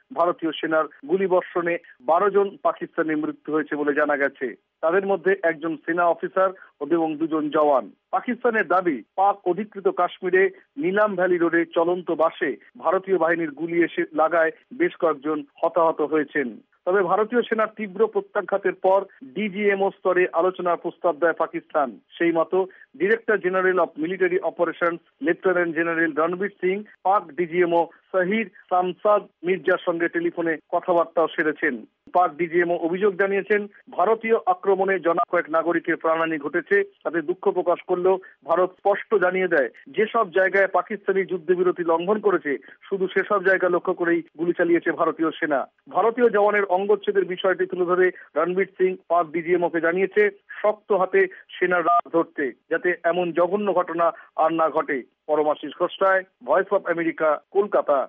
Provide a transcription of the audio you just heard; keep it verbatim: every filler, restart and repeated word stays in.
ভারতীয় সেনার গুলিবর্ষণে বারো জন পাকিস্তানের মৃত্যু হয়েছে বলে জানা গেছে। তাদের মধ্যে একজন সেনা অফিসার এবং দুজন জওয়ান। পাকিস্তানের দাবি, পাক অধিকৃত কাশ্মীরে নিলাম ভ্যালি রোডে চলন্ত বাসে ভারতীয় বাহিনীর গুলি এসে লাগায় বেশ কয়েকজন হতাহত হয়েছেন। তবে ভারতীয় সেনার তীব্র প্রত্যাঘাতের পর ডিজিএমও স্তরে আলোচনার প্রস্তাব দেয় পাকিস্তান। সেই মতো director general of military operations lieutenant general Ranbir Singh Pak DGMO শহীদ শামসাদ মির্জার সঙ্গে টেলিফোনে কথাবার্তাও সেরেছেন। পাক ডিজিএমও অভিযোগ জানিয়েছেন, ভারতীয় আক্রমণে জনা কয়েক নাগরিকের প্রাণহানি ঘটেছে, তাতে দুঃখ প্রকাশ করলেও ভারত স্পষ্ট জানিয়ে দেয়, যেসব জায়গায় পাকিস্তানি যুদ্ধবিরতি লঙ্ঘন করেছে শুধু সেসব জায়গা লক্ষ্য করেই গুলি চালিয়েছে ভারতীয় সেনা। ভারতীয় জওয়ানের অঙ্গচ্ছেদের বিষয়টি তুলে ধরে রণবীর সিং পাক ডিজিএমওকে জানিয়েছে, শক্ত হাতে সেনার রাজ ধরতে, যাতে এমন জঘন্য ঘটনা আর না ঘটে। Paramashis Ghosh, Voice of America, Kolkata.